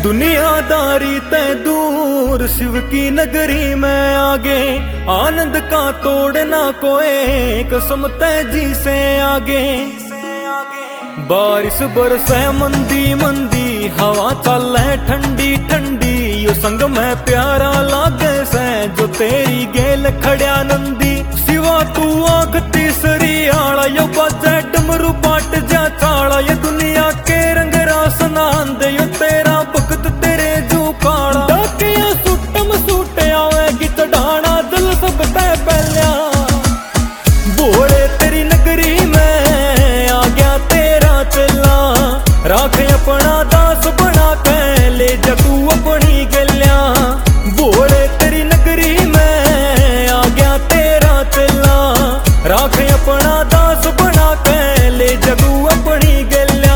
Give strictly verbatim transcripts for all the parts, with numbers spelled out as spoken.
दुनियादारी ते दूर शिव की नगरी में आगे, आनंद का तोड़ना कोई कसम ते जी से आगे। बारिश बरसे मंदी मंदी, हवा चले ठंडी ठंडी, यो संग में प्यारा लागे से जो तेरी गेल खड़िया नंदी। सिवा तू आंख तीसरी आला, यो बाजे डमरू पाट जा चाला, ये दुनिया के रंग रासन आंदे, यो तेरा भगत तेरे जो काला। डाकिया सुटम सूटे आवेगी चढ़ाना दिल सब तै पहलिया, बोले तेरी नगरी में आ गया तेरा चला। राख अपना दास बना के ले जा तू अपनी गलिया, बोले तेरी नगरी में आ गया तेरा चला। राख अपना दास बना के ले जा तू अपनी गलिया।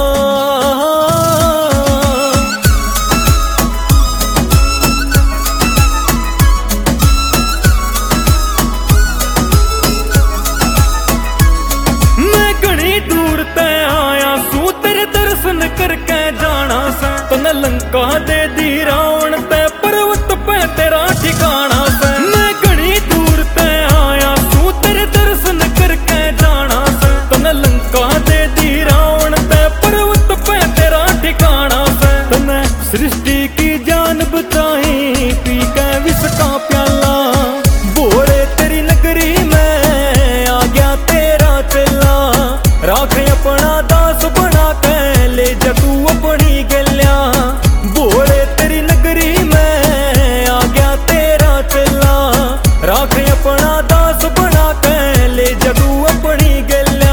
करके जाना से तने लंका दे दी रावण ते, पर्वत पे तेरा ठिकाना से। मैं घनी दूर ते आया तू तेरे दर्शन करके जाना से, तने लंका दे दी रावण ते, पर्वत पे तेरा ठिकाना से। तने सृष्टि की जान बचाई पी के विष का प्याला, बोले तेरी नगरी में आ गया तेरा चला। राख अपना दास बना के ले जा तू अपनी गलिया, बोले तेरी नगरी में आ गया तेरा चला। राख अपना दास बना के ले जा तू अपनी गलिया।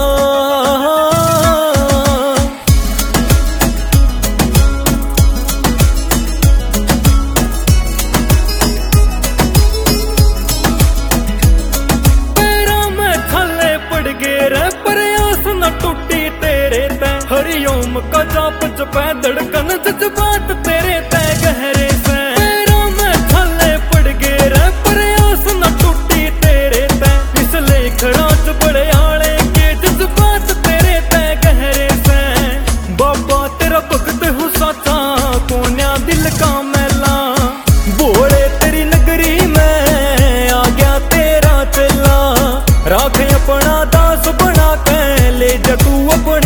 पैरों में छाले पड़ गए रे, प्रयास न टूटी तेरे ते। हरिओम का जाप जपै धड़कन जज्बात तेरे तय गहरे से। पैरों में छाले पड़ गए रे, प्रयास न टूटी तेरे तय। इसलिए खराच बड़े आले के जज्बात तेरे तय गहरे से। बाबा तेरा भगत हूँ साचा कोन्या दिल का मैला, बोले तेरी नगरी में आ गया तेरा चला। राख अपना दास बना के ले जा तू अपनी